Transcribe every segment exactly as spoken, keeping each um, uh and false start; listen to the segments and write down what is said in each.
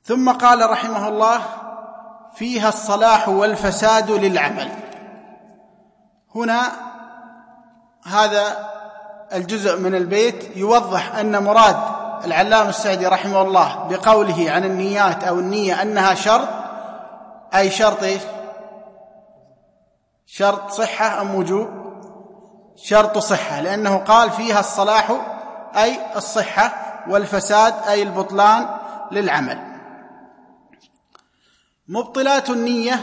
ثم قال رحمه الله: فيها الصلاح والفساد للعمل. هنا هذا الجزء من البيت يوضح أن مراد العلامة السعدي رحمه الله بقوله عن النيات أو النية أنها شرط، أي شرط إيش؟ شرط صحة أم وجوب؟ شرط صحة، لأنه قال فيها الصلاح أي الصحة، والفساد أي البطلان للعمل. مبطلات النية: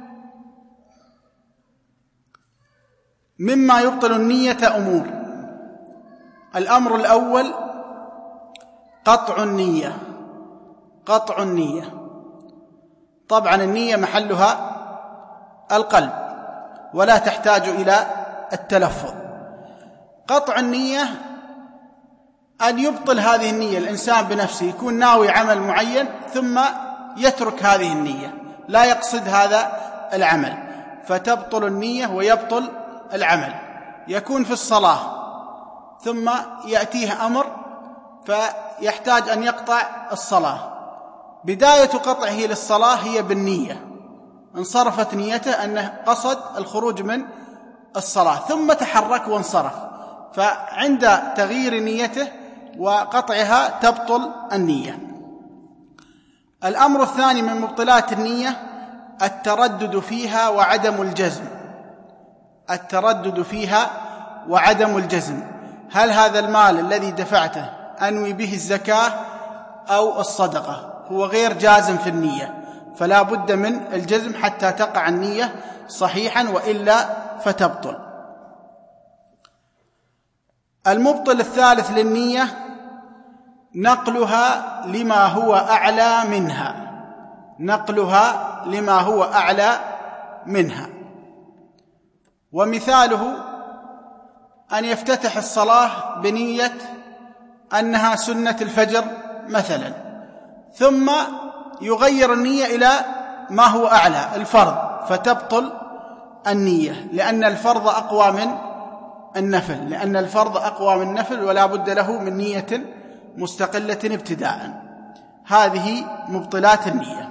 مما يبطل النية أمور. الأمر الأول قطع النية. قطع النية، طبعا النية محلها القلب ولا تحتاج إلى التلفظ. قطع النية أن يبطل هذه النية الإنسان بنفسه، يكون ناوي عمل معين ثم يترك هذه النية، لا يقصد هذا العمل، فتبطل النية ويبطل العمل. يكون في الصلاة ثم يأتيه أمر فيحتاج أن يقطع الصلاة، بداية قطعه للصلاة هي بالنية، انصرفت نيته أنه قصد الخروج من الصلاة، ثم تحرك وانصرف، فعند تغيير نيته وقطعها تبطل النية. الأمر الثاني من مبطلات النية التردد فيها وعدم الجزم. التردد فيها وعدم الجزم: هل هذا المال الذي دفعته أنوي به الزكاة أو الصدقة؟ هو غير جازم في النية، فلا بد من الجزم حتى تقع النية صحيحا، وإلا فتبطل. المبطل الثالث للنية نقلها لما هو أعلى منها. نقلها لما هو أعلى منها، ومثاله أن يفتتح الصلاة بنية أنها سنة الفجر مثلا، ثم يغير النية إلى ما هو أعلى الفرض، فتبطل النية، لأن الفرض أقوى من النفل، لأن الفرض أقوى من النفل ولا بد له من نية مستقلة ابتداء. هذه مبطلات النية.